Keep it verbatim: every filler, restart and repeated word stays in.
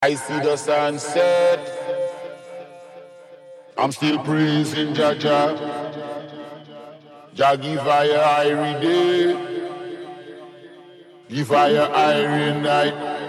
I see the sunset. I'm still praising Jah Jah. Jah give fire every day. Give fire every night.